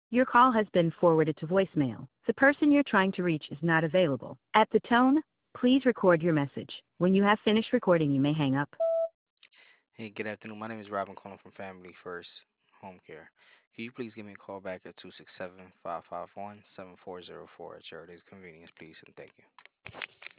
Your call has been forwarded to voicemail. The person you're trying to reach is not available. At the tone, please record your message. When you have finished recording, you may hang up. Hey, good afternoon. My name is Robin calling from Family First Home Care. Can you please give me a call back at 267-551-7404 at your earliest convenience, please, and thank you.